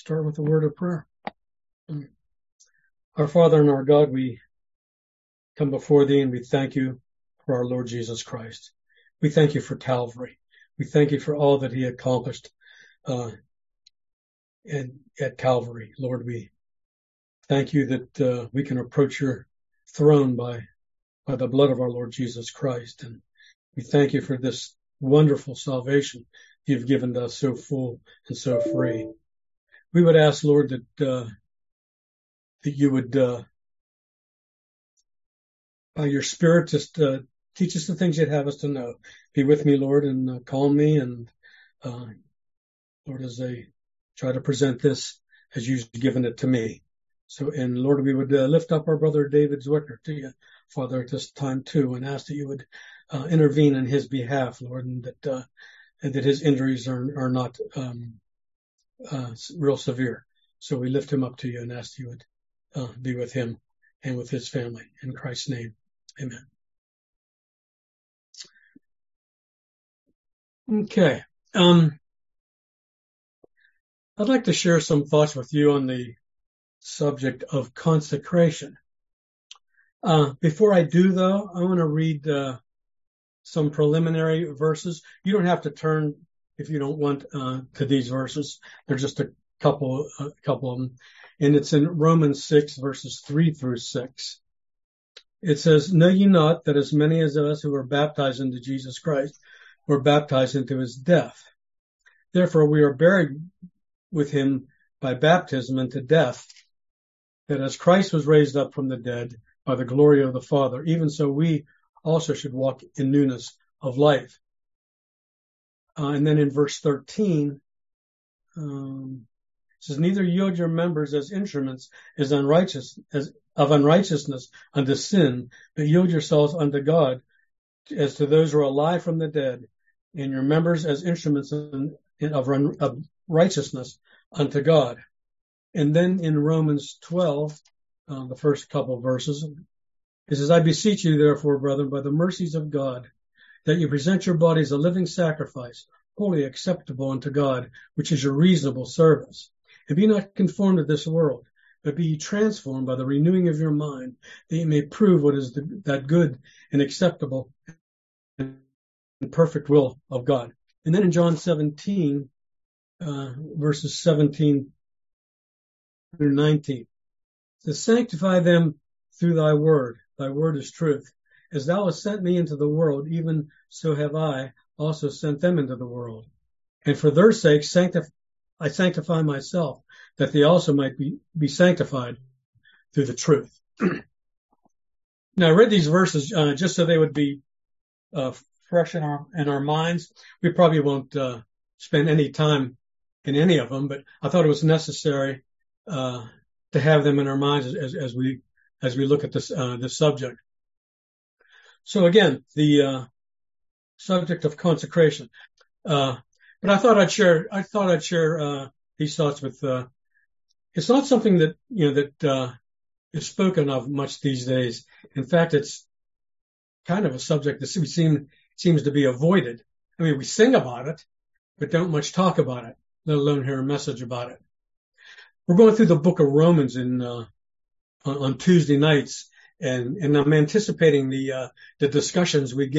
start with a word of prayer. Our Father and our God, we come before thee and we thank you for our Lord Jesus Christ. We thank you for Calvary. We thank you for all that he accomplished at Calvary. Lord, we thank you that we can approach your throne by the blood of our Lord Jesus Christ. And we thank you for this wonderful salvation you've given to us, so full and so free. We would ask, Lord, that you would, by your Spirit, just teach us the things you'd have us to know. Be with me, Lord, and calm me. And Lord, as I try to present this as you've given it to me. So, and Lord, we would lift up our brother David Zwicker to you, Father, at this time too, and ask that you would intervene in his behalf, Lord, and that his injuries are not real severe. So we lift him up to you and ask you would be with him and with his family. In Christ's name, amen. Okay. I'd like to share some thoughts with you on the subject of consecration. Before I do, though, I want to read some preliminary verses. You don't have to turn if you don't want to these verses. They're just a couple of them. And it's in Romans 6, verses 3 through 6. It says, "Know ye not that as many as of us who were baptized into Jesus Christ were baptized into his death? Therefore we are buried with him by baptism into death, that as Christ was raised up from the dead by the glory of the Father, even so we also should walk in newness of life." And then in verse 13, it says, "Neither yield your members as instruments of unrighteousness unto sin, but yield yourselves unto God as to those who are alive from the dead, and your members as instruments of righteousness unto God." And then in Romans 12, the first couple of verses, it says, "I beseech you, therefore, brethren, by the mercies of God, that you present your bodies a living sacrifice, wholly acceptable unto God, which is your reasonable service. And be not conformed to this world, but be ye transformed by the renewing of your mind, that ye may prove what is that good and acceptable and perfect will of God." And then in John 17, verses 17 through 19, it says, "Sanctify them through thy word is truth. As thou hast sent me into the world, even so have I also sent them into the world. And for their sake I sanctify myself, that they also might be sanctified through the truth." Now I read these verses just so they would be fresh in our minds. We probably won't spend any time in any of them, but I thought it was necessary to have them in our minds as we look at this subject. So again, the subject of consecration. But I thought I'd share these thoughts with. It's not something that that is spoken of much these days. In fact, it's kind of a subject that seems to be avoided. I mean, we sing about it, but don't much talk about it, let alone hear a message about it. We're going through the book of Romans on Tuesday nights, and I'm anticipating the discussions we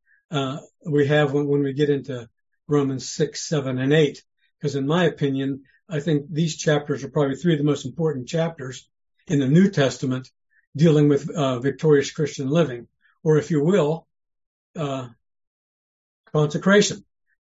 have when we get into Romans 6, 7, and 8, because in my opinion, I think these chapters are probably three of the most important chapters in the New Testament dealing with victorious Christian living, or if you will, consecration.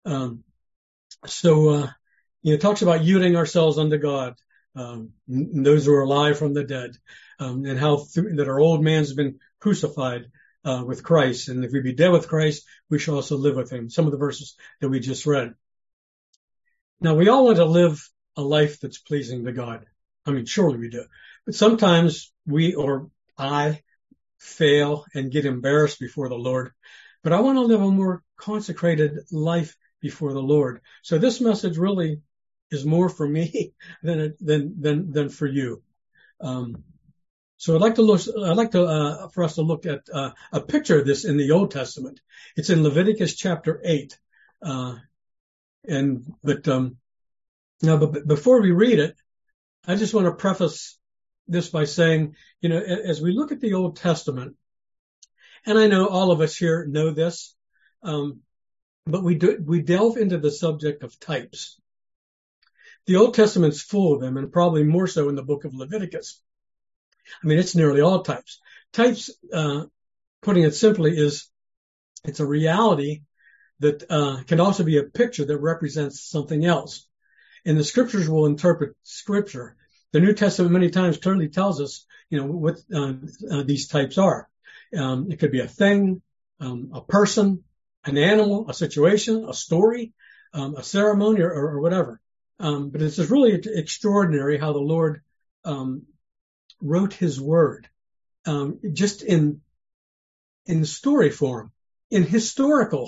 It talks about yielding ourselves unto God, those who are alive from the dead, and how that our old man's been crucified with Christ, and if we be dead with Christ, we shall also live with him. Some of the verses that we just read. Now, we all want to live a life that's pleasing to God. I mean, surely we do. But sometimes we or I fail and get embarrassed before the Lord. But I want to live a more consecrated life before the Lord. So this message really is more for me than for you. So I'd like for us to look at a picture of this in the Old Testament. It's in Leviticus chapter 8. But before we read it, I just want to preface this by saying, as we look at the Old Testament, and I know all of us here know this, but we delve into the subject of types. The Old Testament's full of them, and probably more so in the book of Leviticus. I mean, it's nearly all types. Types, putting it simply, it's a reality that can also be a picture that represents something else. And the scriptures will interpret scripture. The New Testament many times clearly tells us, what these types are. It could be a thing, a person, an animal, a situation, a story, a ceremony, or whatever. But it's just really extraordinary how the Lord wrote His Word, just in story form, in historical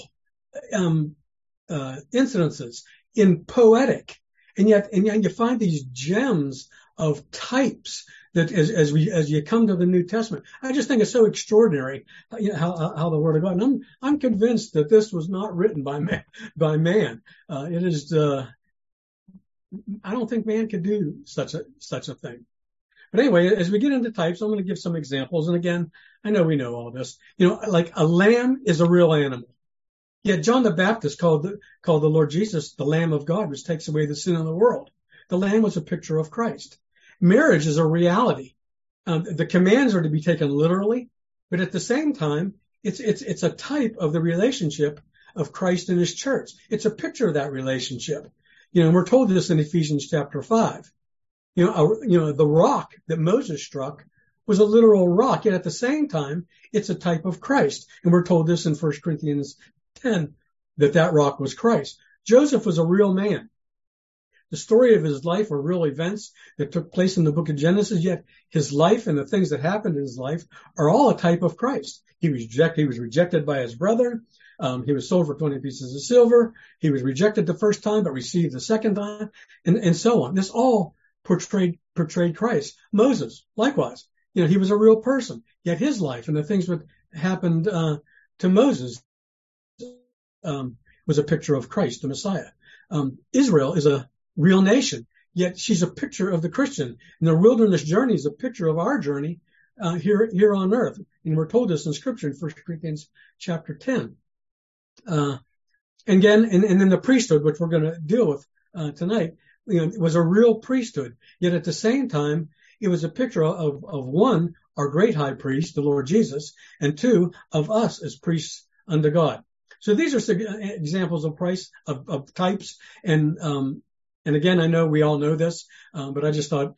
incidences, in poetic, and yet you find these gems of types that as you come to the New Testament. I just think it's so extraordinary how the Word of God. And I'm convinced that this was not written by man. It is. I don't think man could do such a thing. But anyway, as we get into types, I'm going to give some examples. And again, I know we know all this. Like a lamb is a real animal. Yet John the Baptist called the Lord Jesus the Lamb of God, which takes away the sin of the world. The lamb was a picture of Christ. Marriage is a reality. The commands are to be taken literally, but at the same time, it's a type of the relationship of Christ and His church. It's a picture of that relationship. And we're told this in Ephesians chapter 5. The rock that Moses struck was a literal rock, yet at the same time, it's a type of Christ. And we're told this in 1 Corinthians 10, that rock was Christ. Joseph was a real man. The story of his life are real events that took place in the book of Genesis, yet his life and the things that happened in his life are all a type of Christ. He was rejected by his brother. He was sold for 20 pieces of silver. He was rejected the first time, but received the second time, and so on. This all portrayed Christ. Moses, likewise, he was a real person, yet his life and the things that happened to Moses was a picture of Christ, the Messiah. Israel is a real nation, yet she's a picture of the Christian. And the wilderness journey is a picture of our journey here on earth. And we're told this in Scripture in 1 Corinthians chapter 10. And then the priesthood, which we're going to deal with tonight, was a real priesthood. Yet at the same time, it was a picture of one, our great high priest, the Lord Jesus, and two, of us as priests unto God. So these are some examples of types. And again, I know we all know this, but I just thought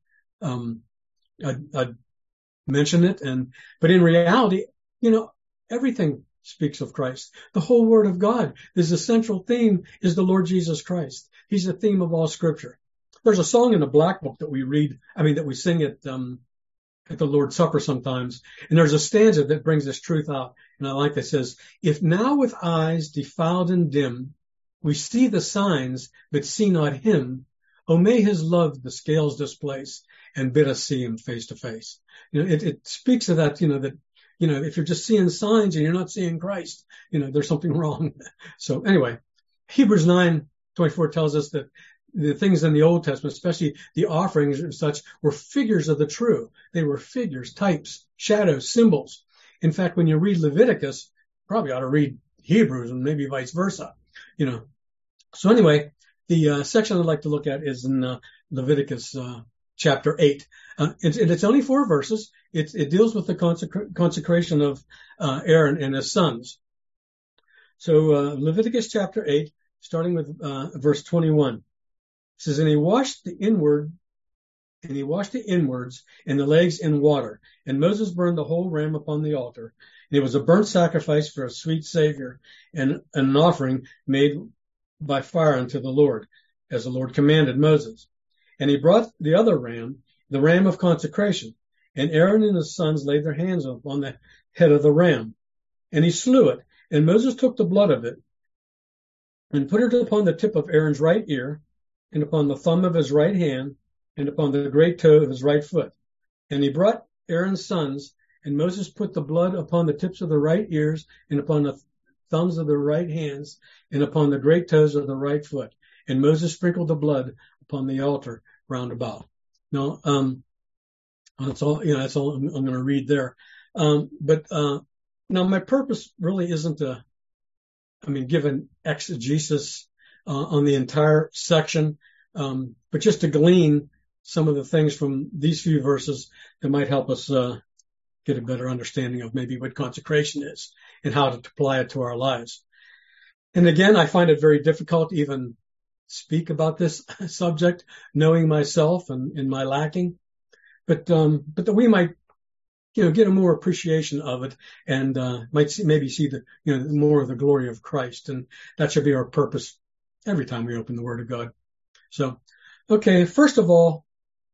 I'd mention it. But in reality, everything speaks of Christ. The whole Word of God is the central theme is the Lord Jesus Christ. He's the theme of all Scripture. There's a song in the Black Book that we sing at the Lord's Supper sometimes. And there's a stanza that brings this truth out. And I like that. Says, if now with eyes defiled and dim, we see the signs, but see not Him, oh, may His love the scales displace and bid us see Him face to face. It speaks of that, if you're just seeing signs and you're not seeing Christ, there's something wrong. So anyway, Hebrews 9:24 tells us that the things in the Old Testament, especially the offerings and such, were figures of the true. They were figures, types, shadows, symbols. In fact, when you read Leviticus, probably ought to read Hebrews and maybe vice versa. So anyway, the section I'd like to look at is in Leviticus chapter 8. It's only 4 verses. It deals with the consecration of Aaron and his sons. So Leviticus chapter 8, starting with verse 21. It says, and he washed the inwards and the legs in water. And Moses burned the whole ram upon the altar. And it was a burnt sacrifice for a sweet Savior and an offering made by fire unto the Lord, as the Lord commanded Moses. And he brought the other ram, the ram of consecration. And Aaron and his sons laid their hands upon the head of the ram. And he slew it. And Moses took the blood of it and put it upon the tip of Aaron's right ear, and upon the thumb of his right hand, and upon the great toe of his right foot. And he brought Aaron's sons, and Moses put the blood upon the tips of the right ears, and upon the thumbs of the right hands, and upon the great toes of the right foot. And Moses sprinkled the blood upon the altar round about. That's all, that's all I'm going to read there. But now my purpose really isn't give an exegesis on the entire section, but just to glean some of the things from these few verses that might help us get a better understanding of maybe what consecration is and how to apply it to our lives. And again, I find it very difficult to even speak about this subject, knowing myself and my lacking, but that we might, get a more appreciation of it and might maybe see the, more of the glory of Christ. And that should be our purpose every time we open the Word of God. So, okay, first of all,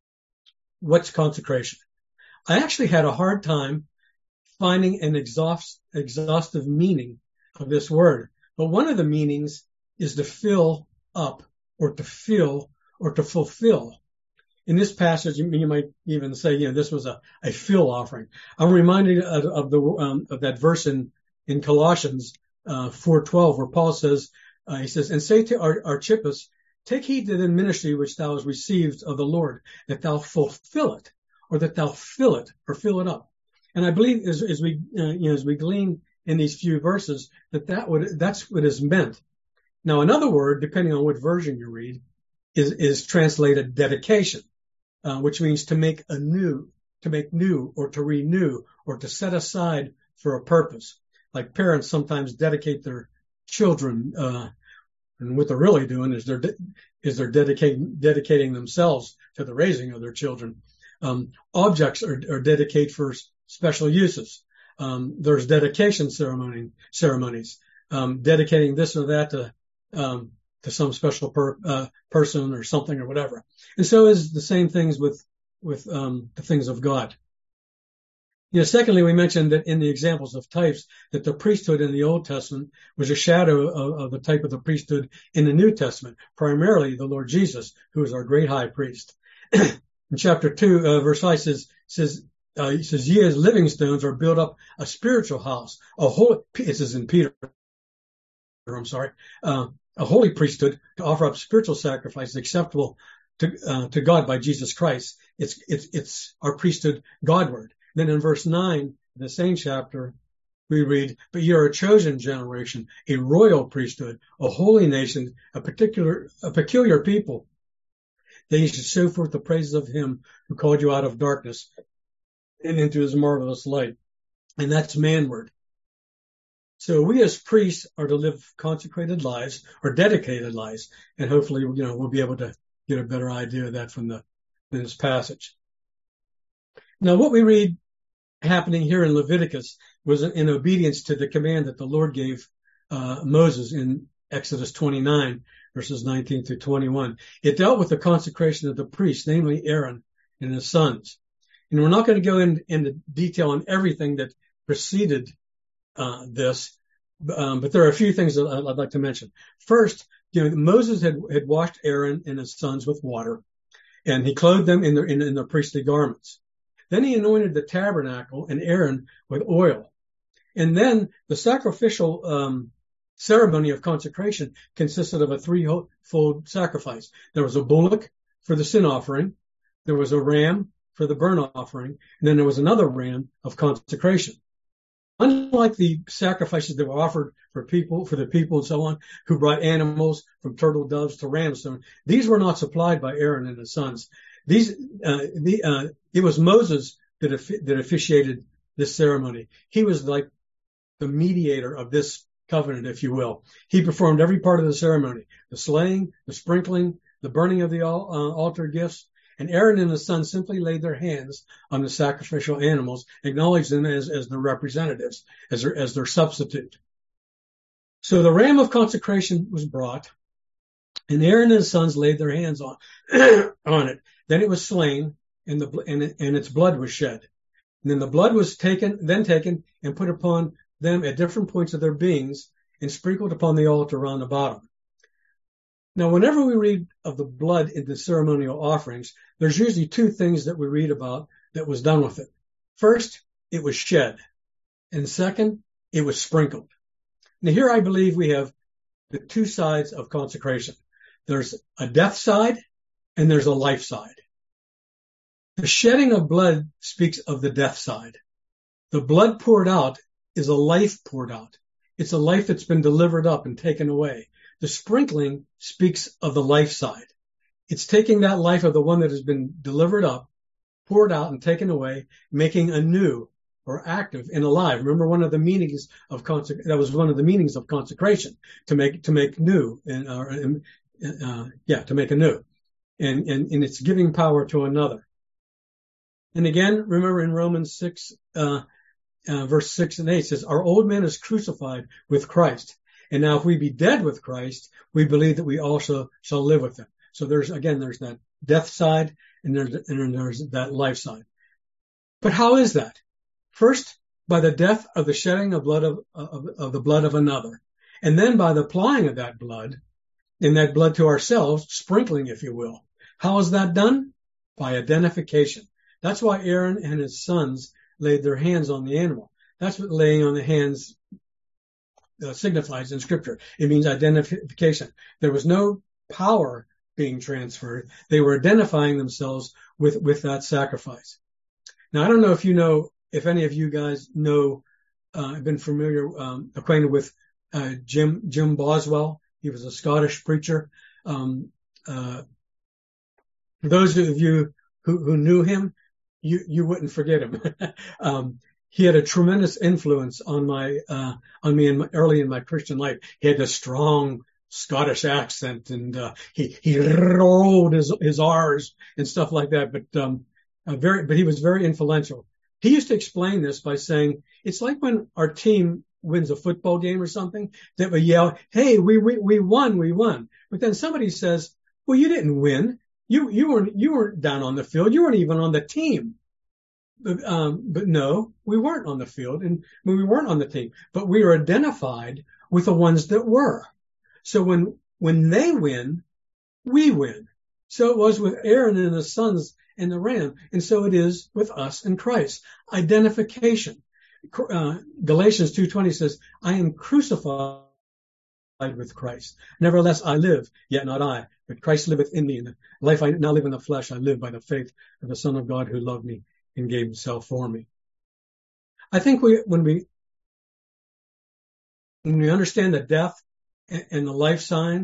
what's consecration? I actually had a hard time finding an exhaustive meaning of this word. But one of the meanings is to fill up or to fill or to fulfill. In this passage, you might even say, this was a fill offering. I'm reminded of that verse in Colossians 4:12, where Paul says, he says, and say to Archippus, take heed to the ministry which thou hast received of the Lord, that thou fulfill it, or that thou fill it, or fill it up. And I believe as we glean in these few verses, that's what is meant. Now, another word, depending on what version you read, is translated dedication, which means to make new, or to renew, or to set aside for a purpose. Like parents sometimes dedicate their children, and what they're really doing is they're dedicating themselves to the raising of their children. Objects are dedicated for special uses. There's dedication ceremonies, dedicating this or that to some special person or something or whatever. And so is the same things with the things of God. Secondly, we mentioned that in the examples of types that the priesthood in the Old Testament was a shadow of the type of the priesthood in the New Testament, primarily the Lord Jesus, who is our great high priest. In chapter 2, verse 5 says, ye as living stones are built up a spiritual house, this is in Peter, a holy priesthood to offer up spiritual sacrifices acceptable to God by Jesus Christ. It's our priesthood Godward. Then in verse 9, in the same chapter, we read, but ye are a chosen generation, a royal priesthood, a holy nation, a peculiar people, that ye should show forth the praises of him who called you out of darkness and into his marvelous light. And that's manward. So we as priests are to live consecrated lives or dedicated lives. And hopefully, we'll be able to get a better idea of that from this passage. Now, what we read happening here in Leviticus was in obedience to the command that the Lord gave Moses in Exodus 29, verses 19 through 21. It dealt with the consecration of the priests, namely Aaron and his sons. And we're not going to go into detail on everything that preceded this, but there are a few things that I'd like to mention. First, Moses had washed Aaron and his sons with water, and he clothed them in their priestly garments. Then he anointed the tabernacle and Aaron with oil. And then the sacrificial ceremony of consecration consisted of a threefold sacrifice. There was a bullock for the sin offering, there was a ram for the burnt offering, and then there was another ram of consecration. Unlike the sacrifices that were offered for the people and so on, who brought animals from turtle doves to rams, these were not supplied by Aaron and his sons. It was Moses that officiated this ceremony. He was like the mediator of this covenant, if you will. He performed every part of the ceremony: the slaying, the sprinkling, the burning of the altar gifts. And Aaron and his sons simply laid their hands on the sacrificial animals, acknowledged them as their representatives, as their substitute. So the ram of consecration was brought, and Aaron and his sons laid their hands on it. Then it was slain, and its blood was shed. And then the blood was taken and put upon them at different points of their beings and sprinkled upon the altar around the bottom. Now, whenever we read of the blood in the ceremonial offerings, there's usually two things that we read about that was done with it. First, it was shed. And second, it was sprinkled. Now, here I believe we have the two sides of consecration. There's a death side and there's a life side. The shedding of blood speaks of the death side. The blood poured out is a life poured out. It's a life that's been delivered up and taken away. The sprinkling speaks of the life side. It's taking that life of the one that has been delivered up, poured out and taken away, making anew or active and alive. Remember, one of the meanings of that was one of the meanings of consecration, to make new, to make anew, and it's giving power to another. And again, remember in Romans 6, verse 6 and 8 says, our old man is crucified with Christ. And now if we be dead with Christ, we believe that we also shall live with him. So there's that death side and there's that life side. But how is that? First, by the death of the shedding of blood of the blood of another. And then by the applying of that blood, and that blood to ourselves, sprinkling, if you will. How is that done? By identification. That's why Aaron and his sons laid their hands on the animal. That's what laying on the hands signifies in Scripture. It means identification. There was no power being transferred. They were identifying themselves with that sacrifice. Now, I don't know if any of you guys know, I've been acquainted with Jim Boswell. He was a Scottish preacher. For those of you who knew him, you wouldn't forget him. He had a tremendous influence on me early in my Christian life. He had a strong Scottish accent, and he rolled his R's and stuff like that. But he was very influential. He used to explain this by saying, it's like when our team wins a football game or something, that we yell, "Hey, we won." But then somebody says, "Well, you didn't win. You weren't down on the field. You weren't even on the team." But no, we weren't on the field, and we weren't on the team. But we are identified with the ones that were. So when they win, we win. So it was with Aaron and his sons and the ram, and so it is with us in Christ. Identification. Galatians 2:20 says, "I am crucified with Christ. Nevertheless, I live, yet not I, but Christ liveth in me. And the life I now live in the flesh, I live by the faith of the Son of God who loved me and gave himself for me." I think when we understand the death and the life side,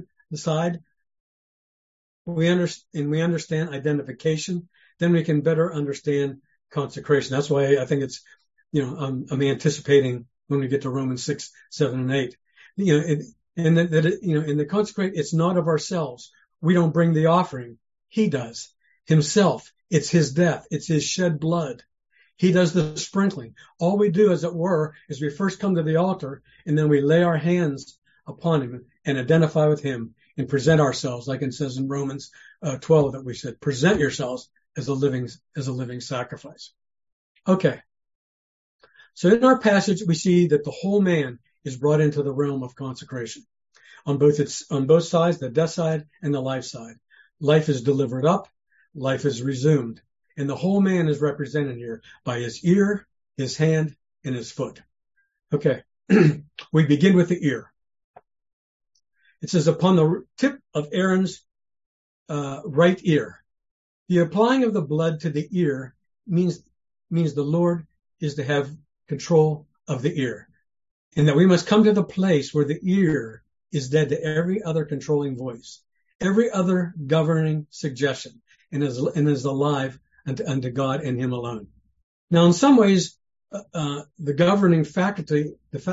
we understand identification, then we can better understand consecration. That's why I think it's, I'm anticipating when we get to Romans 6, 7, and 8. In the consecrate, it's not of ourselves. We don't bring the offering. He does himself. It's his death. It's his shed blood. He does the sprinkling. All we do, as it were, is we first come to the altar and then we lay our hands upon him and identify with him and present ourselves, like it says in Romans 12 that we said, present yourselves as a living sacrifice. Okay. So in our passage, we see that the whole man is brought into the realm of consecration on both sides, the death side and the life side. Life is delivered up, life is resumed, and the whole man is represented here by his ear, his hand, and his foot. Okay, we begin with the ear. It says, upon the tip of Aaron's right ear. The applying of the blood to the ear means the Lord is to have control of the ear, and that we must come to the place where the ear is dead to every other controlling voice, every other governing suggestion, and is alive unto God and him alone. Now, in some ways, the governing faculty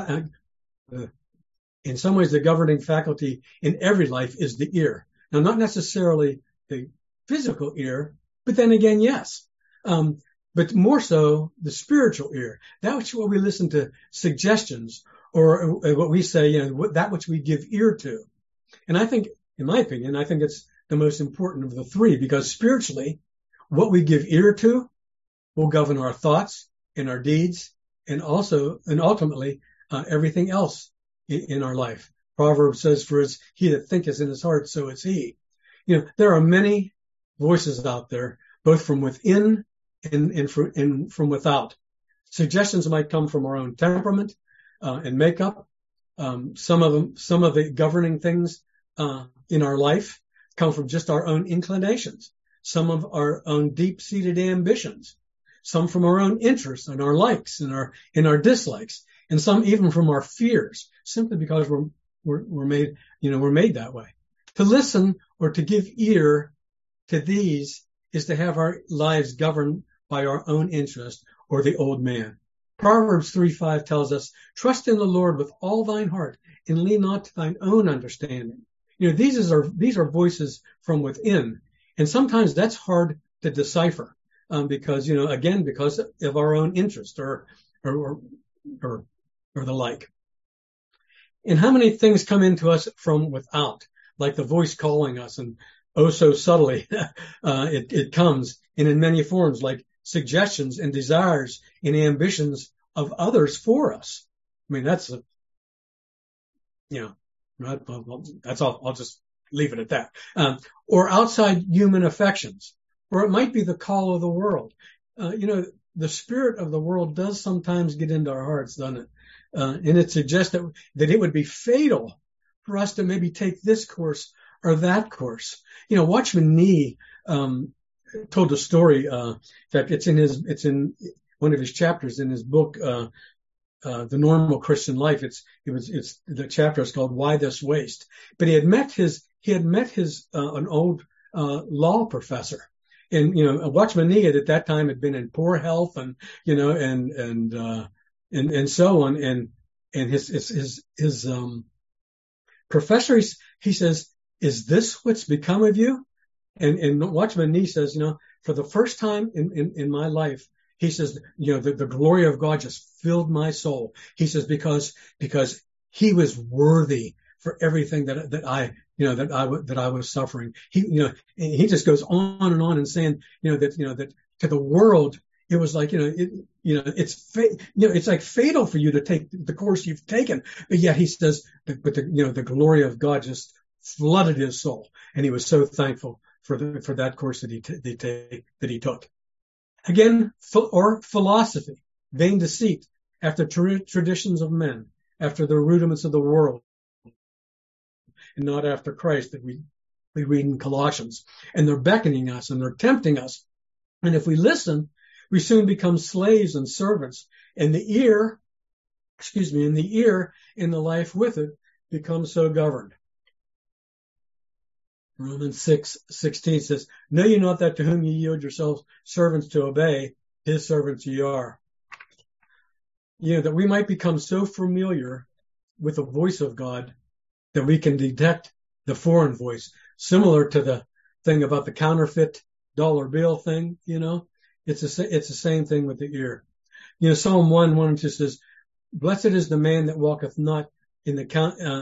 in every life is the ear. Now, not necessarily the physical ear, but then again, yes. But more so the spiritual ear. That which we listen to suggestions, or what we say, that which we give ear to. And I think, in my opinion, it's the most important of the three, because spiritually, what we give ear to will govern our thoughts and our deeds, and ultimately, everything else in our life. Proverbs says, "For as he that thinketh in his heart, so is he." There are many voices out there, both from within and from without. Suggestions might come from our own temperament and makeup. Some of the governing things in our life come from just our own inclinations. some of our own deep-seated ambitions, some from our own interests and our likes and our dislikes, and some even from our fears, simply because we're made that way. To listen or to give ear to these is to have our lives governed by our own interest or the old man. Proverbs 3:5 tells us, trust in the Lord with all thine heart and lean not to thine own understanding. These are voices from within. And sometimes that's hard to decipher, because of our own interest or the like. And how many things come into us from without, like the voice calling us, and oh so subtly, it comes, and in many forms, like suggestions and desires and ambitions of others for us. I mean, that's all. I'll just leave it at that. Or outside human affections, or it might be the call of the world. The spirit of the world does sometimes get into our hearts, doesn't it? And it suggests that it would be fatal for us to maybe take this course or that course. Watchman Nee told a story. In fact, it's in one of his chapters in his book, The Normal Christian Life. The chapter is called Why This Waste? But he had met his an old law professor. And Watchman Nee at that time had been in poor health, and so on. And his professor, he says, "Is this what's become of you?" And Watchman Nee says, for the first time in my life, he says, the glory of God just filled my soul. He says, because he was worthy for everything that I was suffering. He just goes on and saying, that to the world, it was like, it's like fatal for you to take the course you've taken. But yet he says, the glory of God just flooded his soul. And he was so thankful for that course that he took. Again, or philosophy, vain deceit, after traditions of men, after the rudiments of the world, and not after Christ, that we read in Colossians. And they're beckoning us and they're tempting us. And if we listen, we soon become slaves and servants. And the ear and the life with it becomes so governed. Romans 6:16 says, know ye not that to whom ye yield yourselves servants to obey, his servants ye are. That we might become so familiar with the voice of God that we can detect the foreign voice, similar to the thing about the counterfeit dollar bill thing. It's the same thing with the ear. Psalm 1:1 says, blessed is the man that walketh not in the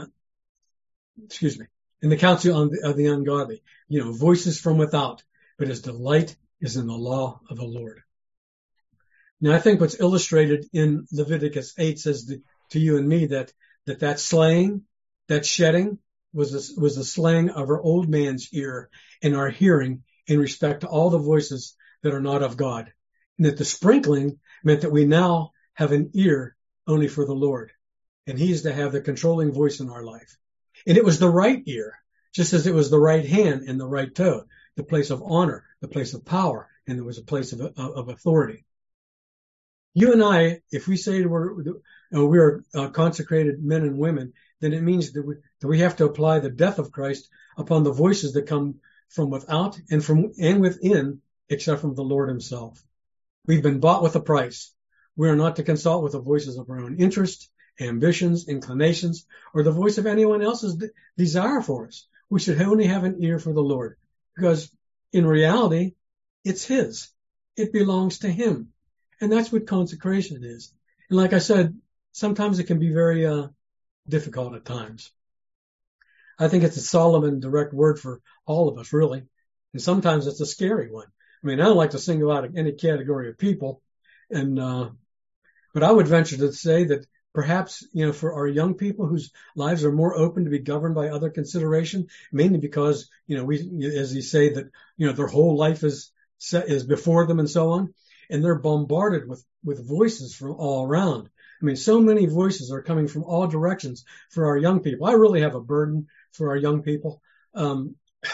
counsel of the ungodly, voices from without, but his delight is in the law of the Lord. Now, I think what's illustrated in Leviticus 8 says to you and me that slaying, that shedding was the slaying of our old man's ear and our hearing in respect to all the voices that are not of God. And that the sprinkling meant that we now have an ear only for the Lord. And he is to have the controlling voice in our life. And it was the right ear, just as it was the right hand and the right toe, the place of honor, the place of power, and there was a place of authority. You and I, if we say we're consecrated men and women, then it means that we have to apply the death of Christ upon the voices that come from without and within, except from the Lord himself. We've been bought with a price. We are not to consult with the voices of our own interest, ambitions, inclinations, or the voice of anyone else's desire for us. We should only have an ear for the Lord, because in reality, it's his. It belongs to him. And that's what consecration is. And like I said, sometimes it can be very difficult at times. I think it's a solemn and direct word for all of us, really. And sometimes it's a scary one. I mean, I don't like to single out any category of people, but I would venture to say that perhaps, for our young people whose lives are more open to be governed by other consideration, mainly because, as you say, that, their whole life is before them and so on, and they're bombarded with voices from all around. I mean, so many voices are coming from all directions for our young people. I really have a burden for our young people.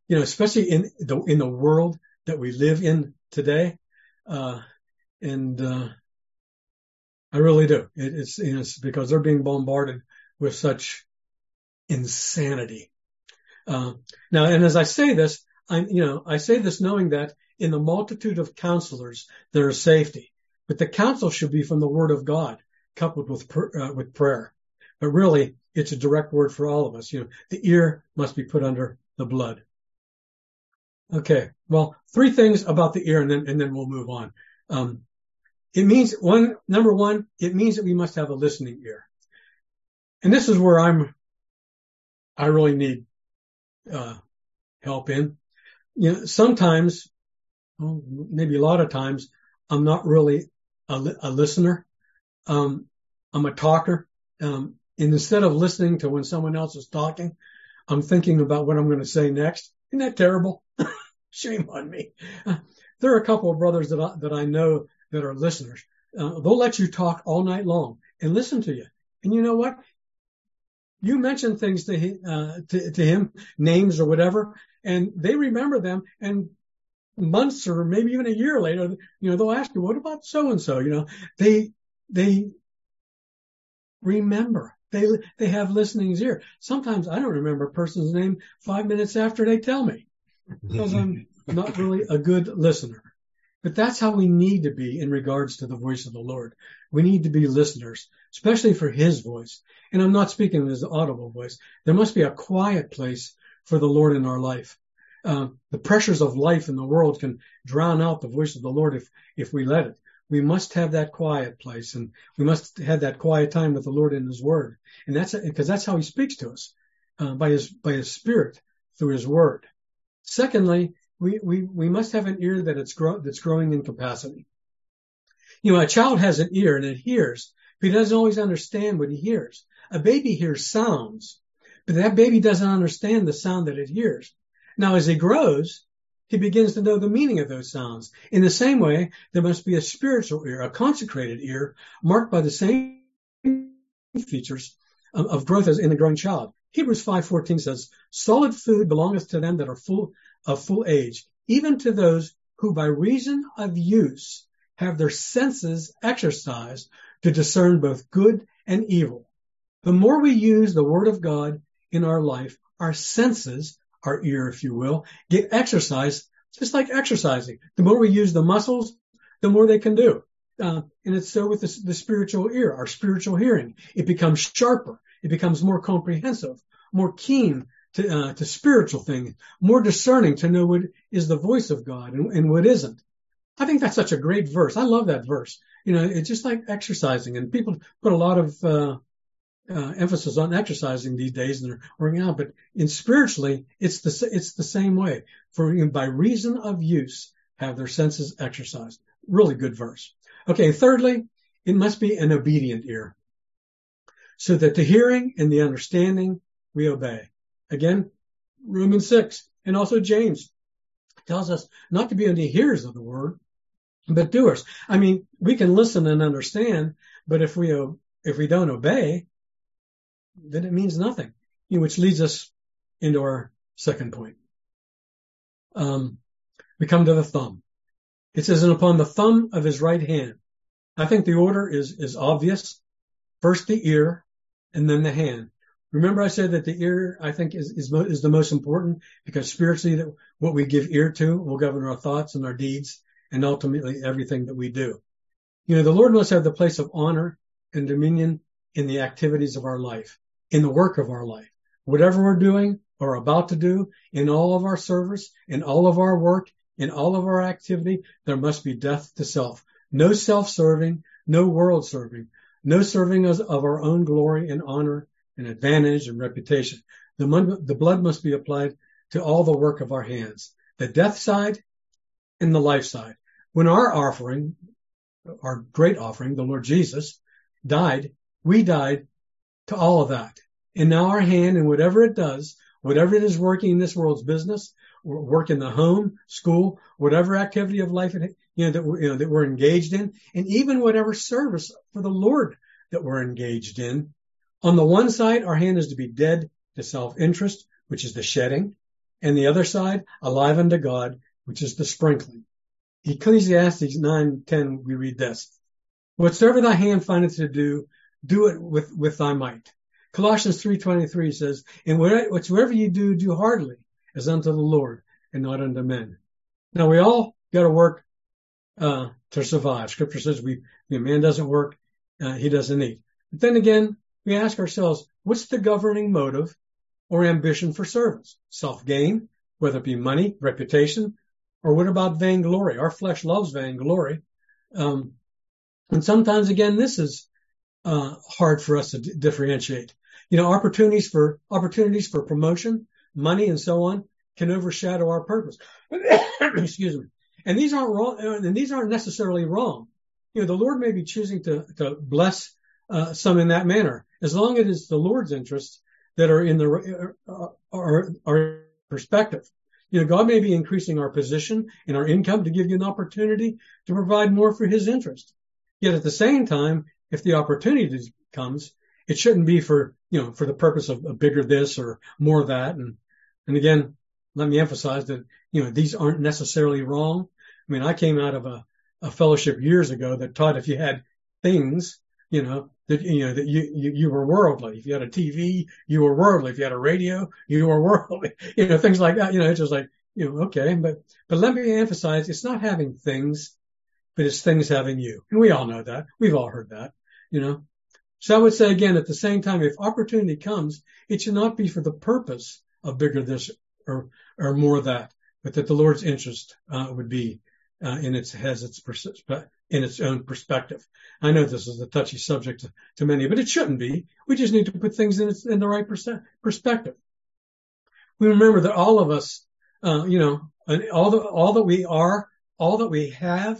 especially in the world that we live in today. And I really do. It's because they're being bombarded with such insanity. Now, and as I say this, I say this knowing that in the multitude of counselors, there is safety, but the counsel should be from the word of God coupled with prayer. But really, it's a direct word for all of us. The ear must be put under the blood. Okay. Well, 3 things about the ear, and then we'll move on. It means number one, it means that we must have a listening ear. And this is where I really need help in. Sometimes, maybe a lot of times, I'm not really a listener. I'm a talker. And instead of listening to when someone else is talking, I'm thinking about what I'm going to say next. Isn't that terrible? Shame on me. There are a couple of brothers that I know that are listeners. They'll let you talk all night long and listen to you. And you know what? You mention things to him, names or whatever, and they remember them. And months or maybe even a year later, they'll ask you, "What about so and so?" They remember. They have listening ear. Sometimes I don't remember a person's name 5 minutes after they tell me because I'm not really a good listener. But that's how we need to be in regards to the voice of the Lord. We need to be listeners, especially for his voice. And I'm not speaking of his audible voice. There must be a quiet place for the Lord in our life. The pressures of life in the world can drown out the voice of the Lord if we let it. We must have that quiet place, and we must have that quiet time with the Lord in his word. And because that's how he speaks to us, by his spirit through his word. Secondly, we must have an ear that's growing in capacity. A child has an ear and it hears, but he doesn't always understand what he hears. A baby hears sounds, but that baby doesn't understand the sound that it hears. Now, as he grows, he begins to know the meaning of those sounds. In the same way, there must be a spiritual ear, a consecrated ear, marked by the same features of growth as in the growing child. Hebrews 5:14 says, "Solid food belongeth to them that are of full age, even to those who by reason of use have their senses exercised to discern both good and evil." The more we use the word of God in our life, our senses, our ear, if you will, get exercised, just like exercising. The more we use the muscles, the more they can do. And it's so with the spiritual ear, our spiritual hearing. It becomes sharper. It becomes more comprehensive, more keen to spiritual things, more discerning to know what is the voice of God and what isn't. I think that's such a great verse. I love that verse. It's just like exercising, and people put a lot of emphasis on exercising these days, and they're working out. But spiritually, it's the same way. For by reason of use, have their senses exercised. Really good verse. Okay. Thirdly, it must be an obedient ear, so that the hearing and the understanding we obey. Again, Romans 6 and also James tells us not to be only hearers of the word, but doers. I mean, we can listen and understand, but if we don't obey, then it means nothing. Which leads us into our second point. We come to the thumb. It says, "And upon the thumb of his right hand." I think the order is obvious. First the ear, and then the hand. Remember I said that the ear, I think, is the most important, because spiritually what we give ear to will govern our thoughts and our deeds and ultimately everything that we do. The Lord must have the place of honor and dominion in the activities of our life, in the work of our life. Whatever we're doing or about to do, in all of our service, in all of our work, in all of our activity, there must be death to self. No self-serving, no world serving, no serving of our own glory and honor and advantage and reputation. The blood must be applied to all the work of our hands, the death side and the life side. When our offering, our great offering, the Lord Jesus, died, we died to all of that. And now our hand, and whatever it does, whatever it is working in this world's business, or work in the home, school, whatever activity of life that we're engaged in, and even whatever service for the Lord that we're engaged in. On the one side, our hand is to be dead to self-interest, which is the shedding, and the other side, alive unto God, which is the sprinkling. Ecclesiastes 9:10, we read this. Whatsoever thy hand findeth to do, do it with thy might. Colossians 3:23 says, and whatsoever you do, do heartily, as unto the Lord, and not unto men. Now we all got to work to survive. Scripture says a man doesn't work, he doesn't eat. But then again, we ask ourselves, what's the governing motive or ambition for service? Self-gain, whether it be money, reputation, or what about vainglory? Our flesh loves vainglory. And sometimes, again, this is hard for us to differentiate. Opportunities for promotion, money, and so on can overshadow our purpose. Excuse me. And these aren't wrong, and these aren't necessarily wrong. The Lord may be choosing to bless some in that manner, as long as it's the Lord's interests that are in our perspective. God may be increasing our position and our income to give you an opportunity to provide more for His interest. Yet at the same time, if the opportunity comes, it shouldn't be for the purpose of a bigger this or more that. And again, let me emphasize that these aren't necessarily wrong. I mean, I came out of a fellowship years ago that taught if you had things, that you were worldly. If you had a TV, you were worldly. If you had a radio, you were worldly. Things like that. It's just like, okay. But let me emphasize, it's not having things, but it's things having you. And we all know that. We've all heard that, So I would say again, at the same time, if opportunity comes, it should not be for the purpose of bigger this or more that, but that the Lord's interest would be in its own perspective. I know this is a touchy subject to many, but it shouldn't be. We just need to put things in the right perspective. We remember that all of us, and all that we are, all that we have,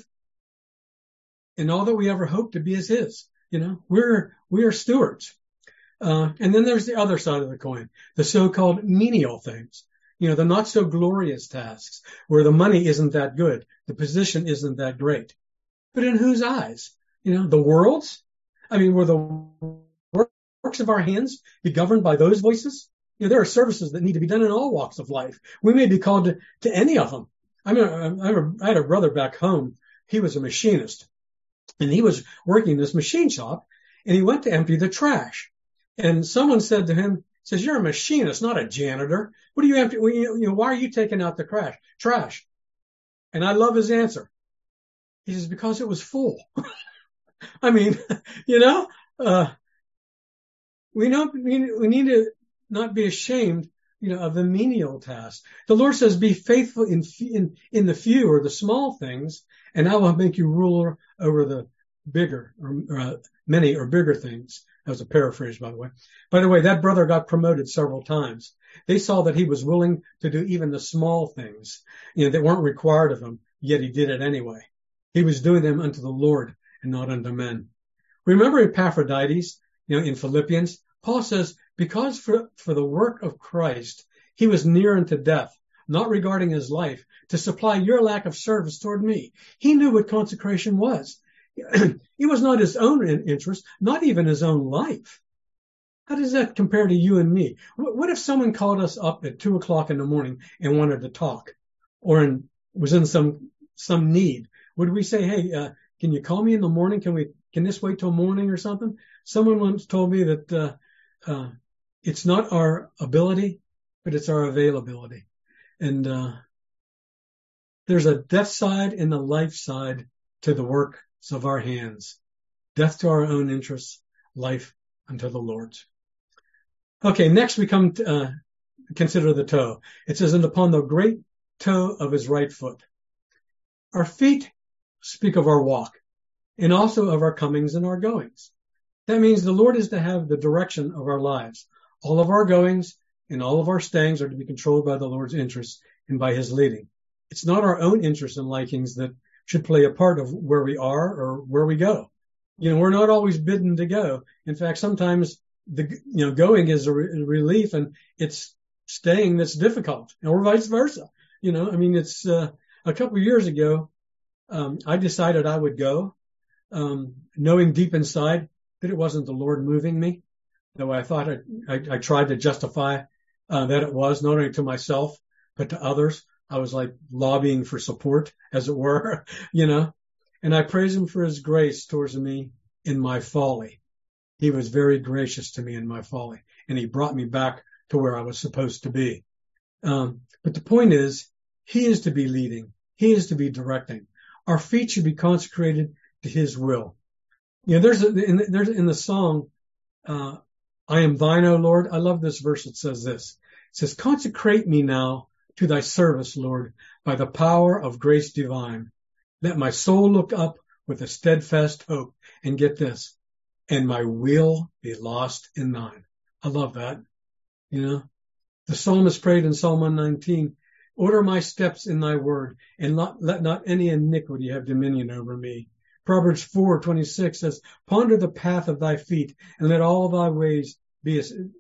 and all that we ever hope to be is His. We are stewards. And then there's the other side of the coin, the so-called menial things. The not so glorious tasks where the money isn't that good, the position isn't that great. But in whose eyes? The world's? I mean, will the works of our hands be governed by those voices? There are services that need to be done in all walks of life. We may be called to any of them. I had a brother back home. He was a machinist, and he was working in this machine shop, and he went to empty the trash. And someone said to him, says, "You're a machinist, not a janitor. What do you empty? Why are you taking out the trash?" And I love his answer. He says, "Because it was full." I mean, we need to not be ashamed, of the menial tasks. The Lord says, "Be faithful in the few or the small things, and I will make you ruler over the bigger or many or bigger things." That was a paraphrase, by the way. By the way, that brother got promoted several times. They saw that he was willing to do even the small things, that weren't required of him, yet he did it anyway. He was doing them unto the Lord and not unto men. Remember Epaphroditus, in Philippians, Paul says, because for the work of Christ, he was near unto death, not regarding his life, to supply your lack of service toward me. He knew what consecration was. It was not his own interest, not even his own life. How does that compare to you and me? What if someone called us up at 2:00 in the morning and wanted to talk, or was in some need? Would we say, "Hey, can you call me in the morning? Can this wait till morning or something?" Someone once told me that it's not our ability, but it's our availability. And there's a death side and a life side to the works of our hands. Death to our own interests, life unto the Lord's. Okay, next we come to consider the toe. It says, "And upon the great toe of his right foot." Our feet speak of our walk and also of our comings and our goings. That means the Lord is to have the direction of our lives. All of our goings and all of our stayings are to be controlled by the Lord's interests and by His leading. It's not our own interests and likings that should play a part of where we are or where we go. We're not always bidden to go. In fact, sometimes going is a relief, and it's staying that's difficult, or vice versa. It's a couple of years ago, I decided I would go, knowing deep inside that it wasn't the Lord moving me, though I thought I tried to justify that it was, not only to myself, but to others, I was like lobbying for support, as it were, and I praise him for his grace towards me in my folly. He was very gracious to me in my folly, and he brought me back to where I was supposed to be. But the point is, he is to be leading. He is to be directing. Our feet should be consecrated to his will. There's in the song, I am thine, O Lord. I love this verse. It says this. It says, consecrate me now to thy service, Lord, by the power of grace divine. Let my soul look up with a steadfast hope. And get this, and my will be lost in thine. I love that. The psalmist prayed in Psalm 119, order my steps in thy word, and let not any iniquity have dominion over me. Proverbs 4:26 says, ponder the path of thy feet, and let all thy ways be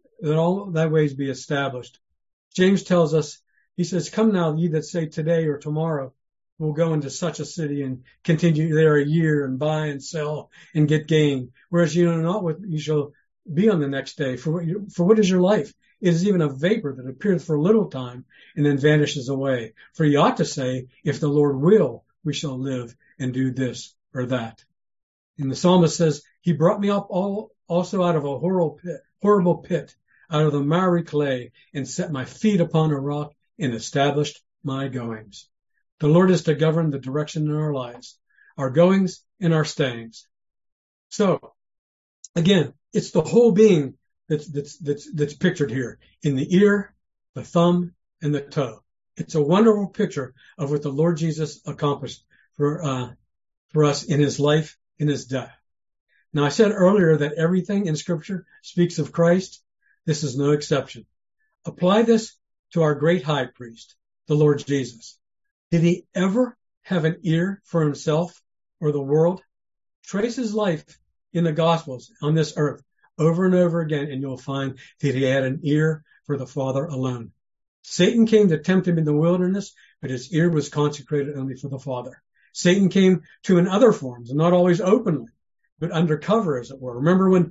established. James tells us, he says, come now, ye that say today or tomorrow, we'll go into such a city and continue there a year and buy and sell and get gain. Whereas you know not what you shall be on the next day. For what is your life? It is even a vapor that appeareth for a little time and then vanishes away. For ye ought to say, if the Lord will, we shall live and do this or that. And the psalmist says, he brought me up also out of a horrible pit, out of the miry clay, and set my feet upon a rock and established my goings. The Lord is to govern the direction in our lives, our goings and our stayings. So, again, it's the whole being that's pictured here in the ear, the thumb, and the toe. It's a wonderful picture of what the Lord Jesus accomplished for us in his life, in his death. Now, I said earlier that everything in Scripture speaks of Christ. This is no exception. Apply this to our great high priest, the Lord Jesus. Did he ever have an ear for himself or the world? Trace his life in the Gospels on this earth over and over again, and you'll find that he had an ear for the Father alone. Satan came to tempt him in the wilderness, but his ear was consecrated only for the Father. Satan came to in other forms, not always openly, but undercover, as it were. Remember when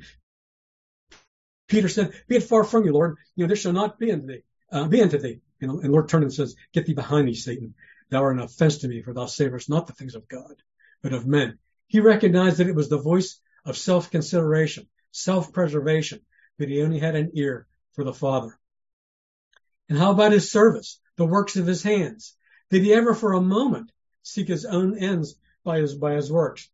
Peter said, be it far from you, Lord, this shall not be unto thee. And Lord turned and says, get thee behind me, Satan. Thou art an offense to me, for thou savorest not the things of God, but of men. He recognized that it was the voice of self-consideration, self-preservation, but he only had an ear for the Father. And how about his service, the works of his hands? Did he ever for a moment seek his own ends by his works?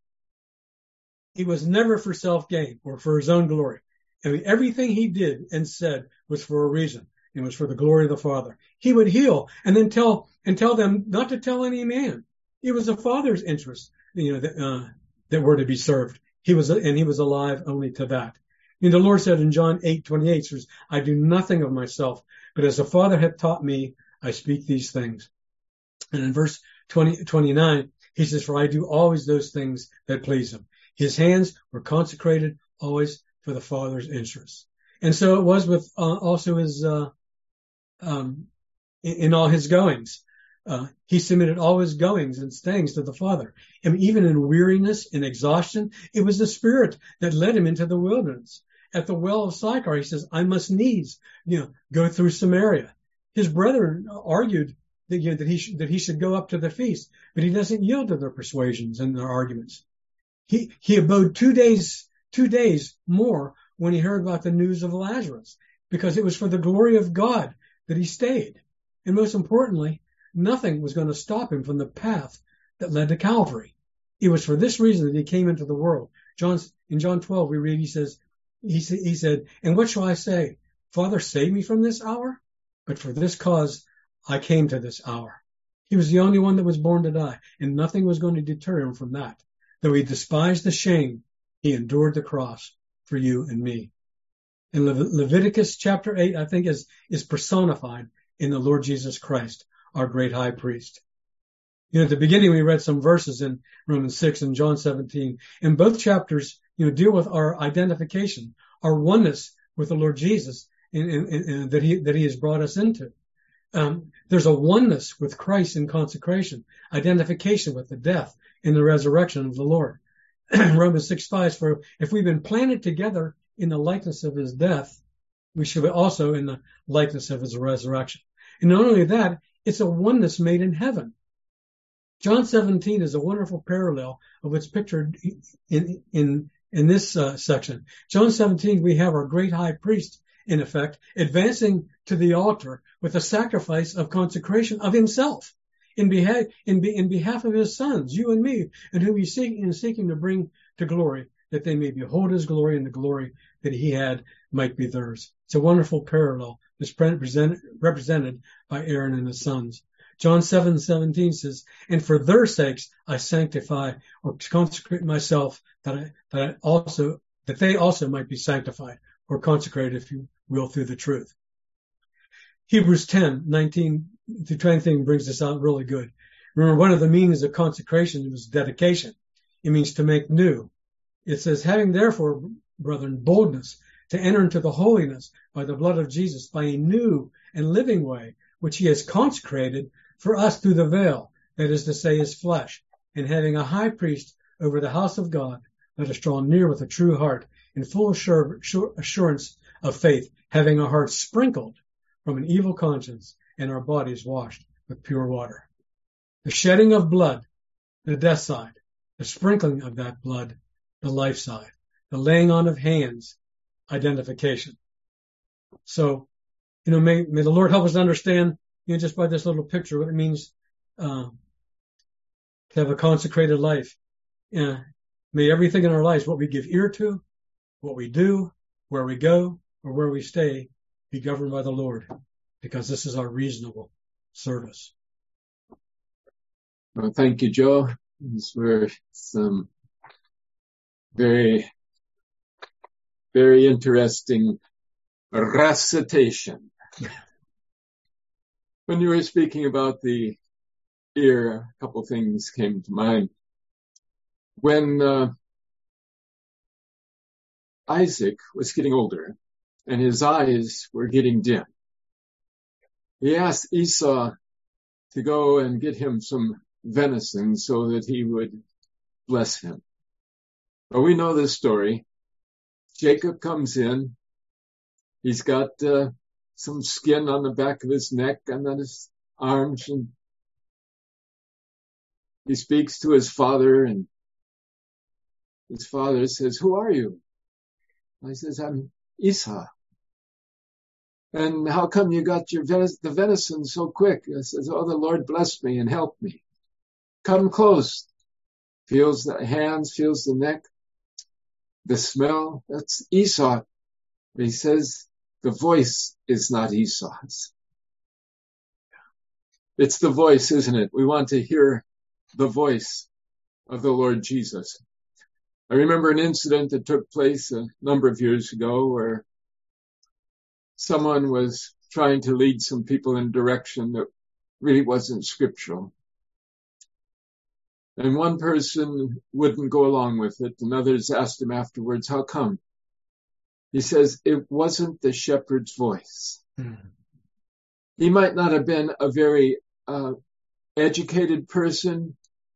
It was never for self-gain or for his own glory. And everything he did and said was for a reason. It was for the glory of the Father. He would heal and then tell them not to tell any man. It was the Father's interest, that were to be served. He was alive only to that. The Lord said in John 8:28, says, I do nothing of myself, but as the Father hath taught me, I speak these things. And in verse 29, he says, for I do always those things that please him. His hands were consecrated always for the Father's interests. And so it was with also his in all his goings. He submitted all his goings and stayings to the Father. And even in weariness and exhaustion, it was the Spirit that led him into the wilderness. At the well of Sychar, he says, I must needs, go through Samaria. His brethren argued that he should go up to the feast, but he doesn't yield to their persuasions and their arguments. He abode 2 days more when he heard about the news of Lazarus, because it was for the glory of God that he stayed. And most importantly, nothing was going to stop him from the path that led to Calvary. It was for this reason that he came into the world. In John 12, we read, he said, and what shall I say? Father, save me from this hour? But for this cause I came to this hour. He was the only one that was born to die, and nothing was going to deter him from that. Though he despised the shame, he endured the cross for you and me. And Leviticus chapter 8, I think, is personified in the Lord Jesus Christ, our great high priest. At the beginning, we read some verses in Romans 6 and John 17. And both chapters, deal with our identification, our oneness with the Lord Jesus and that he has brought us into. There's a oneness with Christ in consecration, identification with the death and the resurrection of the Lord. Romans 6:5, for if we've been planted together in the likeness of his death, we should be also in the likeness of his resurrection. And not only that, It's a oneness made in heaven. John 17 is a wonderful parallel of what's pictured in this section. John 17, we have our great high priest, in effect, advancing to the altar with a sacrifice of consecration of himself in behalf of his sons, you and me, and whom he's seeking to bring to glory, that they may behold his glory, and the glory that he had might be theirs. It's a wonderful parallel that's represented by Aaron and his sons. John 7:17 says, and for their sakes I sanctify or consecrate myself, that they also might be sanctified or consecrated, if you will, through the truth. Hebrews 10:19-20 brings this out really good. Remember, one of the meanings of consecration was dedication. It means to make new. It says, having therefore, brethren, boldness to enter into the holiness by the blood of Jesus, by a new and living way, which he has consecrated for us through the veil, that is to say, his flesh, and having a high priest over the house of God, let us draw near with a true heart, in full assurance of faith, having our hearts sprinkled from an evil conscience, and our bodies washed with pure water. The shedding of blood, the death side, the sprinkling of that blood, the life side, the laying on of hands, identification. So, may the Lord help us understand, just by this little picture, what it means to have a consecrated life. May everything in our lives, what we give ear to, what we do, where we go, or where we stay, be governed by the Lord, because this is our reasonable service. Well, thank you, Joe. These were some very, very interesting recitation. When you were speaking about the ear, a couple things came to mind. When Isaac was getting older and his eyes were getting dim, he asked Esau to go and get him some venison so that he would bless him. Well, we know this story. Jacob comes in. He's got some skin on the back of his neck and on his arms, and he speaks to his father, and his father says, who are you? And he says, I'm Esau. And how come you got the venison so quick? I says, oh, the Lord blessed me and helped me. Come close. Feels the hands, feels the neck, the smell. That's Esau. But he says, the voice is not Esau's. It's the voice, isn't it? We want to hear the voice of the Lord Jesus. I remember an incident that took place a number of years ago where someone was trying to lead some people in a direction that really wasn't scriptural. And one person wouldn't go along with it, and others asked him afterwards, how come? He says, it wasn't the shepherd's voice. Mm-hmm. He might not have been a very educated person,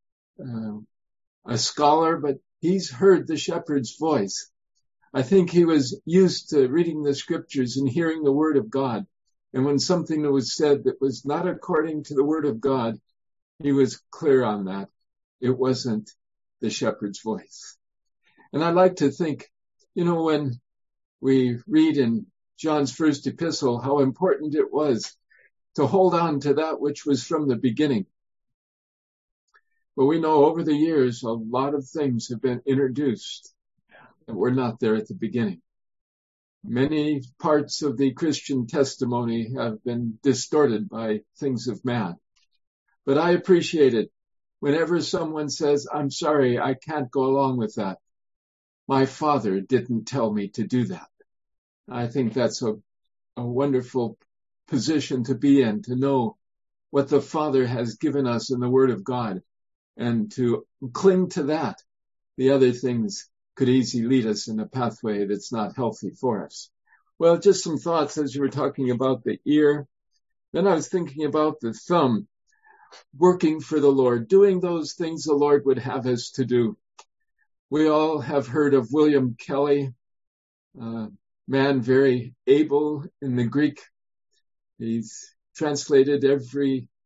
a scholar, but he's heard the shepherd's voice. I think he was used to reading the scriptures and hearing the word of God. And when something was said that was not according to the word of God, he was clear on that. It wasn't the shepherd's voice. And I like to think, when we read in John's first epistle how important it was to hold on to that which was from the beginning. But we know over the years, a lot of things have been introduced that were not there at the beginning. Many parts of the Christian testimony have been distorted by things of man. But I appreciate it. Whenever someone says, I'm sorry, I can't go along with that. My Father didn't tell me to do that. I think that's a wonderful position to be in, to know what the Father has given us in the Word of God and to cling to that. The other things could easily lead us in a pathway that's not healthy for us. Well, just some thoughts as you were talking about the ear. Then I was thinking about the thumb, working for the Lord, doing those things the Lord would have us to do. We all have heard of William Kelly, man very able in the Greek. He's translated every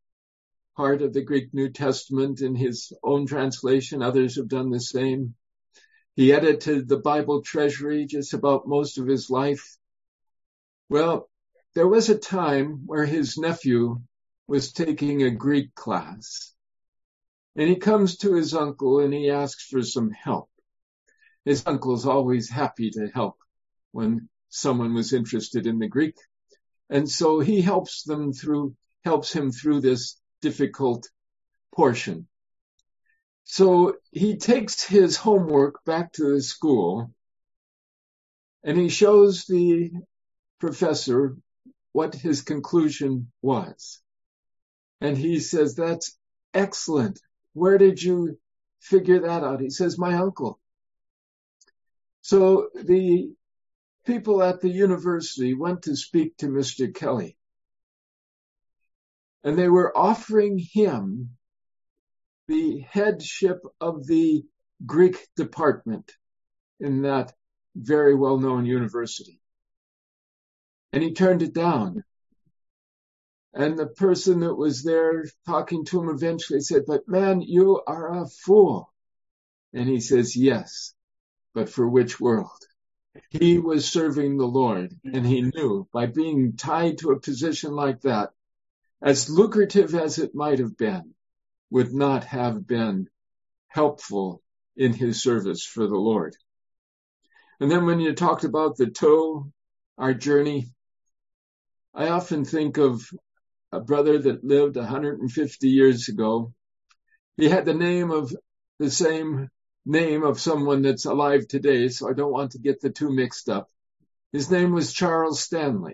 part of the Greek New Testament in his own translation. Others have done the same. He edited the Bible Treasury just about most of his life. Well, there was a time where his nephew was taking a Greek class, and he comes to his uncle and he asks for some help. His uncle's always happy to help when someone was interested in the Greek. And so he helps him through this difficult portion. So he takes his homework back to the school and he shows the professor what his conclusion was. And he says, "That's excellent. Where did you figure that out?" He says, "My uncle." So the people at the university went to speak to Mr. Kelly. And they were offering him the headship of the Greek department in that very well-known university. And he turned it down. And the person that was there talking to him eventually said, "But man, you are a fool." And he says, "Yes, but for which world?" He was serving the Lord, and he knew by being tied to a position like that, as lucrative as it might have been, would not have been helpful in his service for the Lord. And then when you talked about the toe, our journey, I often think of a brother that lived 150 years ago. He had the same name of someone that's alive today, so I don't want to get the two mixed up. His name was Charles Stanley.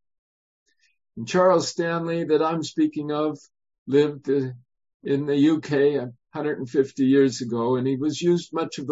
And Charles Stanley, that I'm speaking of, lived in the UK 150 years ago, and he was used much of the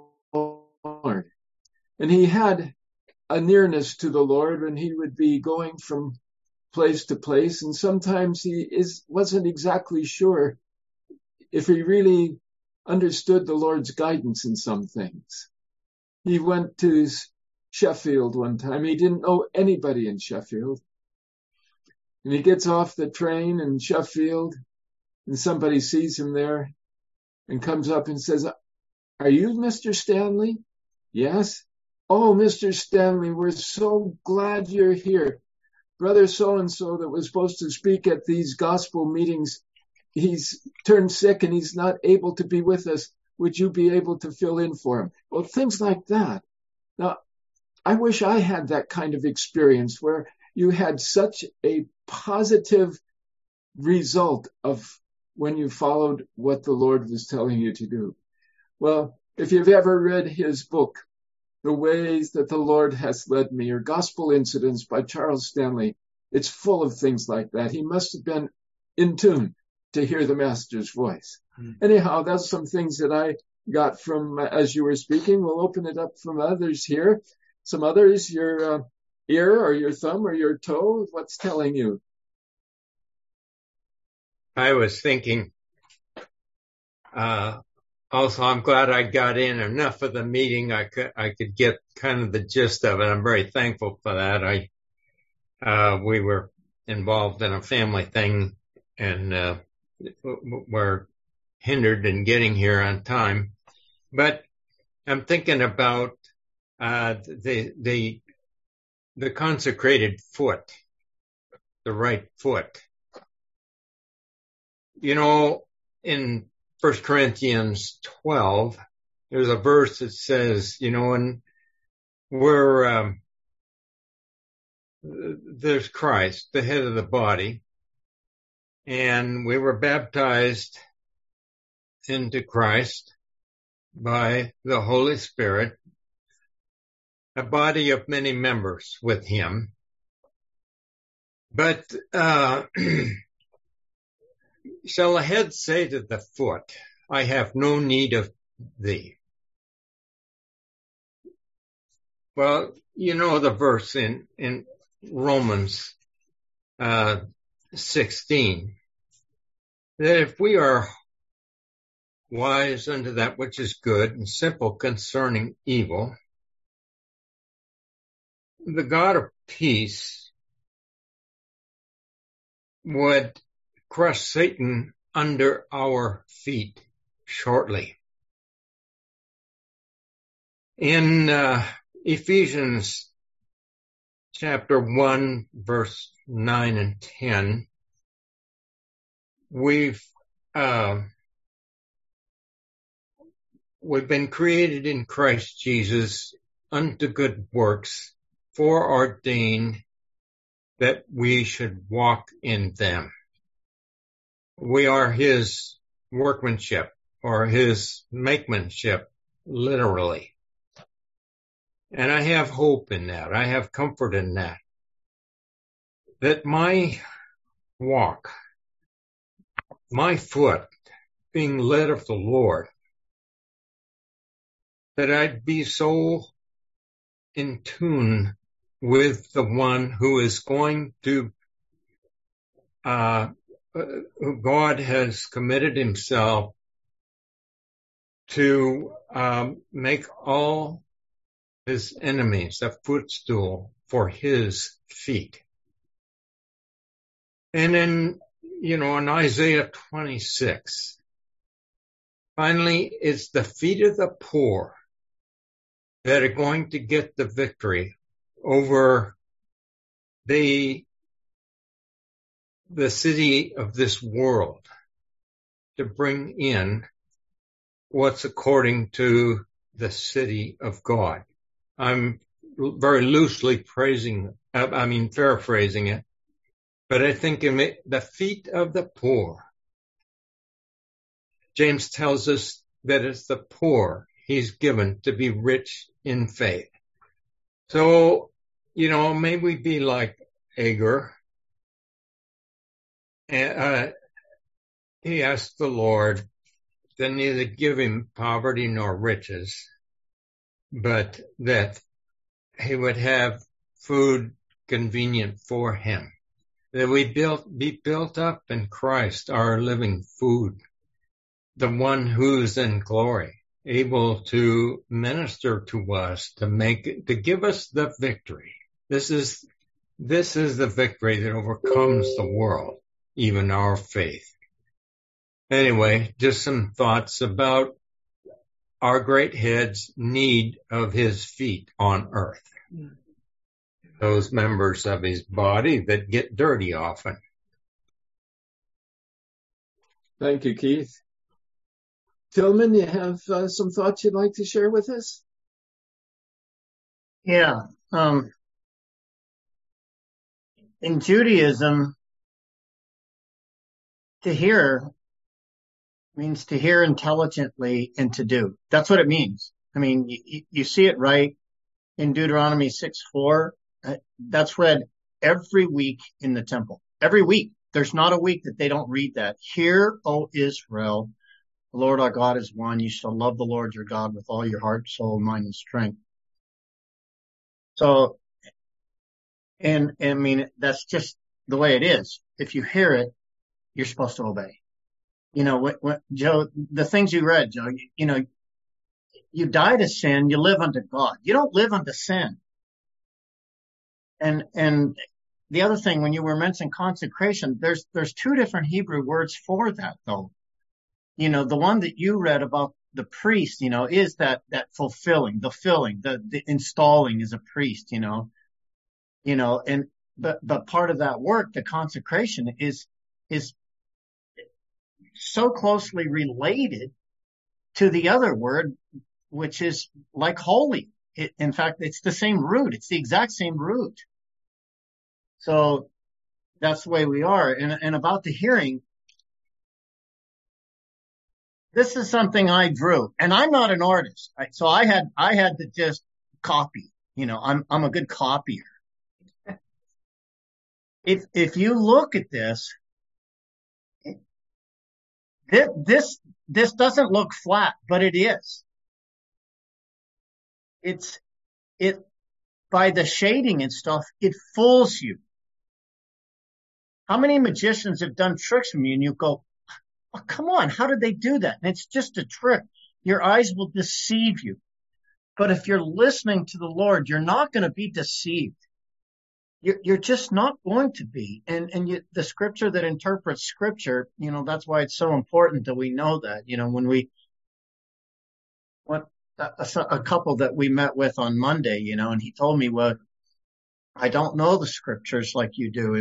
Lord. And he had a nearness to the Lord when he would be going from place to place, and sometimes he wasn't exactly sure if he really understood the Lord's guidance in some things. He went to Sheffield one time. He didn't know anybody in Sheffield. And he gets off the train in Sheffield, and somebody sees him there and comes up and says, "Are you Mr. Stanley?" "Yes." "Oh, Mr. Stanley, we're so glad you're here. Brother so-and-so that was supposed to speak at these gospel meetings, he's turned sick and he's not able to be with us. Would you be able to fill in for him?" Well, things like that. Now, I wish I had that kind of experience where you had such a positive result of when you followed what the Lord was telling you to do. Well, if you've ever read his book, The Ways That the Lord Has Led Me, or Gospel Incidents by Charles Stanley, it's full of things like that. He must have been in tune to hear the Master's voice. Anyhow, that's some things that I got from, as you were speaking. We'll open it up from others here. Some others, your ear or your thumb or your toe, what's telling you? I was thinking, also, I'm glad I got in enough of the meeting. I could get kind of the gist of it. I'm very thankful for that. We were involved in a family thing and, were hindered in getting here on time. But I'm thinking about, the consecrated foot, the right foot. You know, in 1 Corinthians 12, there's a verse that says, you know, and there's Christ, the head of the body, and we were baptized into Christ by the Holy Spirit, a body of many members with him. But shall the head say to the foot, "I have no need of thee"? Well, you know the verse in Romans 16, that if we are wise unto that which is good and simple concerning evil, the God of peace would crush Satan under our feet shortly. In Ephesians chapter 1, verse 9 and 10, we've been created in Christ Jesus unto good works, foreordained that we should walk in them. We are his workmanship, or his makemanship, literally. And I have hope in that. I have comfort in that. That my walk, my foot being led of the Lord, that I'd be so in tune with the one who is going to, God has committed himself to make all his enemies a footstool for his feet. And then, in Isaiah 26, finally, it's the feet of the poor that are going to get the victory over the city of this world, to bring in what's according to the city of God. I'm very loosely paraphrasing it, but I think in the feet of the poor. James tells us that it's the poor he's given to be rich in faith. So, may we be like Agar. And he asked the Lord to neither give him poverty nor riches, but that he would have food convenient for him, that we be built up in Christ, our living food, the one who's in glory, able to minister to us, to give us the victory. This is the victory that overcomes the world, even our faith. Anyway, just some thoughts about our great head's need of his feet on earth. Those members of his body that get dirty often. Thank you, Keith. Tillman, you have some thoughts you'd like to share with us? Yeah. In Judaism, to hear means to hear intelligently and to do. That's what it means. I mean, you see it right in Deuteronomy 6:4. That's read every week in the temple. Every week. There's not a week that they don't read that. Hear, O Israel, the Lord our God is one. You shall love the Lord your God with all your heart, soul, mind, and strength. So, and I mean, that's just the way it is. If you hear it, you're supposed to obey. Joe, the things you read, Joe, you die to sin, you live unto God. You don't live unto sin. And the other thing, when you were mentioning consecration, there's two different Hebrew words for that, though. The one that you read about the priest, is that fulfilling, the filling, the installing as a priest, but part of that work, the consecration is so closely related to the other word, which is like holy. In fact, it's the same root. It's the exact same root. So that's the way we are. And about the hearing, this is something I drew, and I'm not an artist. So I had to just copy. I'm a good copier. If you look at this doesn't look flat, but it is. It by the shading and stuff, it fools you. How many magicians have done tricks from you and you go, oh, come on, how did they do that? And it's just a trick. Your eyes will deceive you. But if you're listening to the Lord, you're not going to be deceived. you're just not going to be. And the scripture that interprets scripture, that's why it's so important that we know that. When a couple that we met with on Monday, and he told me, well, I don't know the scriptures like you do.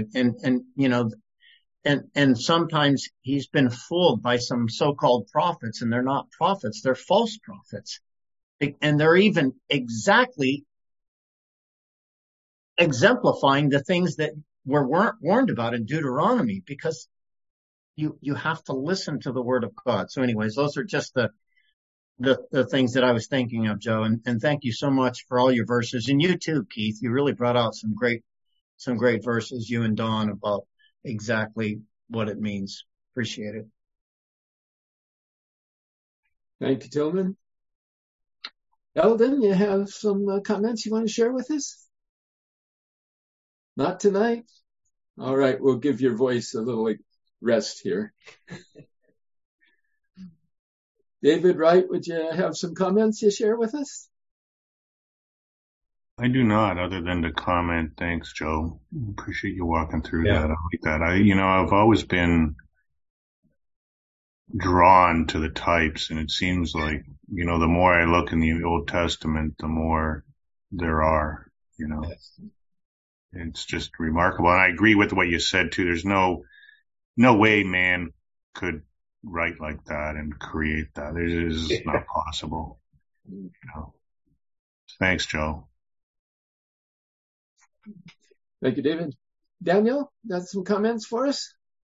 And sometimes he's been fooled by some so-called prophets, and they're not prophets, they're false prophets. And they're even exactly exemplifying the things that weren't warned about in Deuteronomy, because you have to listen to the word of God. So anyways, those are just the things that I was thinking of, Joe. And thank you so much for all your verses. And you too, Keith, you really brought out some great verses, you and Don, about exactly what it means. Appreciate it. Thank you, Tillman. Eldon, you have some comments you want to share with us? Not tonight? All right, we'll give your voice a little rest here. David Wright, would you have some comments you share with us? I do not, other than to comment, thanks, Joe. Appreciate you walking through that. I like that. I've always been drawn to the types, and it seems like, the more I look in the Old Testament, the more there are, It's just remarkable. And I agree with what you said too. There's no way man could write like that and create that. It is not possible. Thanks, Joe. Thank you, David. Daniel, got some comments for us?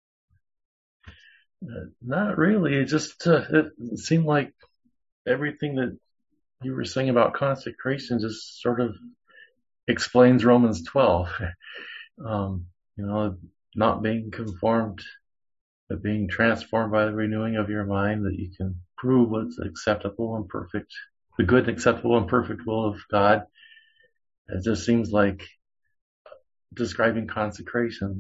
Not really. It just it seemed like everything that you were saying about consecration just sort of explains Romans 12. Not being conformed, but being transformed by the renewing of your mind, that you can prove what's acceptable and perfect, the good, acceptable, and perfect will of God. It just seems like describing consecration.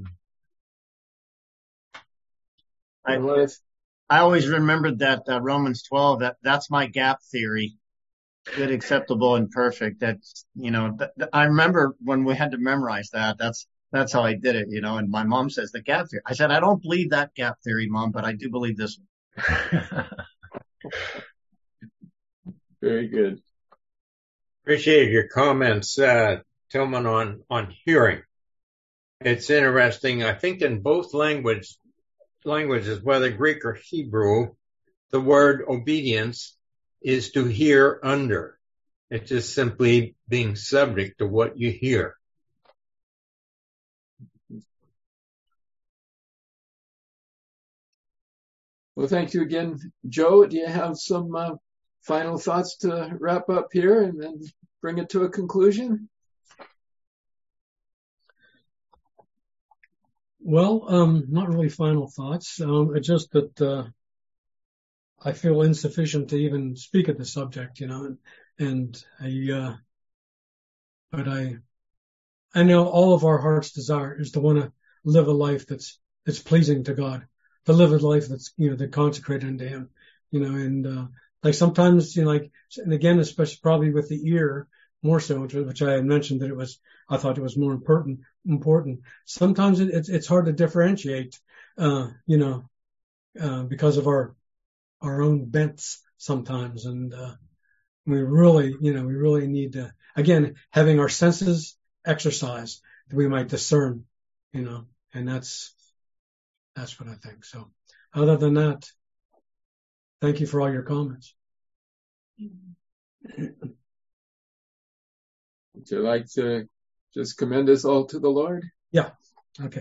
I always remembered that Romans 12, that's my gap theory. Good, acceptable, and perfect. That's, I remember when we had to memorize that. That's how I did it, and my mom says the gap theory. I said, I don't believe that gap theory, Mom, but I do believe this one. Very good. Appreciate your comments, Tillman, on hearing. It's interesting. I think in both languages, whether Greek or Hebrew, the word obedience is to hear under. It's just simply being subject to what you hear. Well, thank you again. Joe, do you have some final thoughts to wrap up here and then bring it to a conclusion? Well, not really final thoughts. It's just that I feel insufficient to even speak at the subject, but I know all of our heart's desire is to want to live a life that's pleasing to God, to live a life that's, that consecrated unto Him, and like sometimes, and again, especially probably with the ear more so, which I had mentioned that I thought it was more important. Sometimes it's hard to differentiate, because of our own bents sometimes. And, we really need to, again, having our senses exercised, that we might discern, and that's what I think. So other than that, thank you for all your comments. Would you like to just commend us all to the Lord? Yeah. Okay.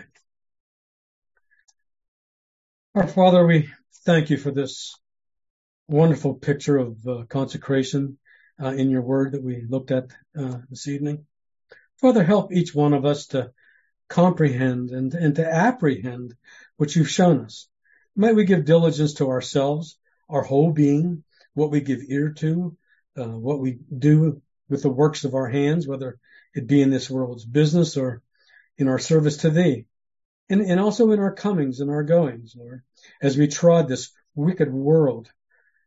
Our Father, we thank you for this wonderful picture of consecration in your word that we looked at this evening. Father, help each one of us to comprehend and to apprehend what you've shown us. May we give diligence to ourselves, our whole being, what we give ear to, what we do with the works of our hands, whether it be in this world's business or in our service to thee, and also in our comings and our goings, Lord, as we trod this wicked world.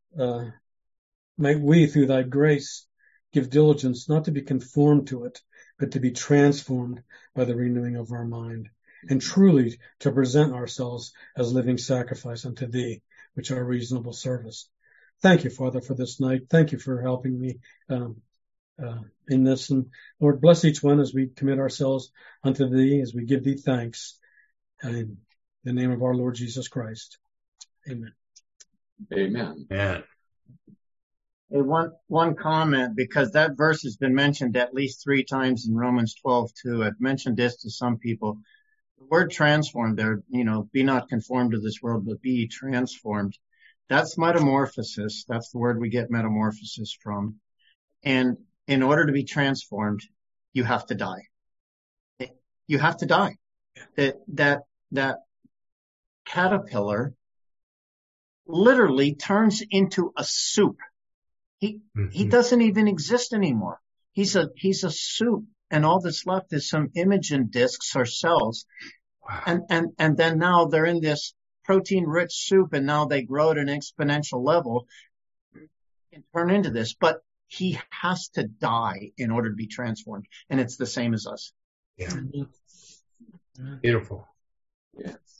May we, through thy grace, give diligence not to be conformed to it, but to be transformed by the renewing of our mind, and truly to present ourselves as living sacrifice unto thee, which are reasonable service. Thank you, Father, for this night. Thank you for helping me in this. And Lord, bless each one as we commit ourselves unto thee, as we give thee thanks. In the name of our Lord Jesus Christ. Amen. Amen. Yeah. Hey, one comment, because that verse has been mentioned at least 3 times in Romans 12:2. I've mentioned this to some people. The word transformed there, be not conformed to this world, but be transformed. That's metamorphosis. That's the word we get metamorphosis from. And in order to be transformed, you have to die. You have to die. That caterpillar literally turns into a soup. He doesn't even exist anymore. He's a soup, and all that's left is some imaging discs or cells. Wow. And then now they're in this protein-rich soup, and now they grow at an exponential level and turn into this. But he has to die in order to be transformed, and it's the same as us. Yeah. Beautiful. Yes.